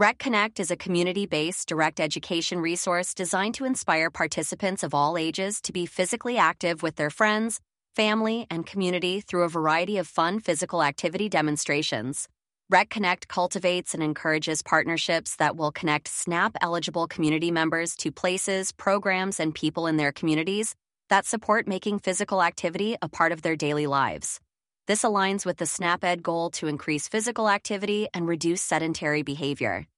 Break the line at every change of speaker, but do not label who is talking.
RecConnect is a community-based direct education resource designed to inspire participants of all ages to be physically active with their friends, family, and community through a variety of fun physical activity demonstrations. RecConnect cultivates and encourages partnerships that will connect SNAP-eligible community members to places, programs, and people in their communities that support making physical activity a part of their daily lives. This aligns with the SNAP-Ed goal to increase physical activity and reduce sedentary behavior.